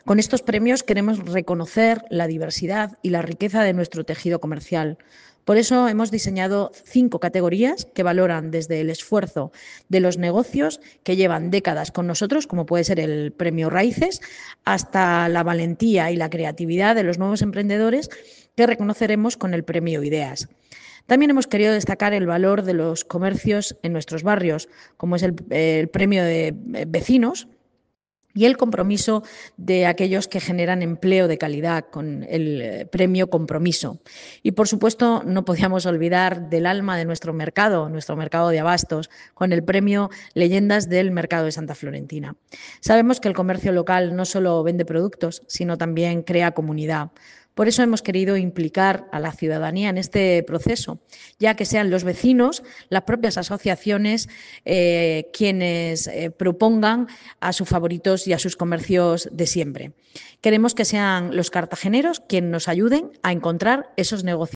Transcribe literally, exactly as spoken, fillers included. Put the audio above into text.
Con estos premios queremos reconocer la diversidad y la riqueza de nuestro tejido comercial. Por eso hemos diseñado cinco categorías que valoran desde el esfuerzo de los negocios que llevan décadas con nosotros, como puede ser el Premio Raíces, hasta la valentía y la creatividad de los nuevos emprendedores que reconoceremos con el Premio Ideas. También hemos querido destacar el valor de los comercios en nuestros barrios, como es el, el Premio de Vecinos, y el compromiso de aquellos que generan empleo de calidad con el premio Compromiso. Y, por supuesto, no podíamos olvidar del alma de nuestro mercado, nuestro mercado de abastos, con el premio Leyendas del Mercado de Santa Florentina. Sabemos que el comercio local no solo vende productos, sino también crea comunidad. Por eso hemos querido implicar a la ciudadanía en este proceso, ya que sean los vecinos, las propias asociaciones, eh, quienes eh, propongan a sus favoritos y a sus comercios de siempre. Queremos que sean los cartageneros quienes nos ayuden a encontrar esos negocios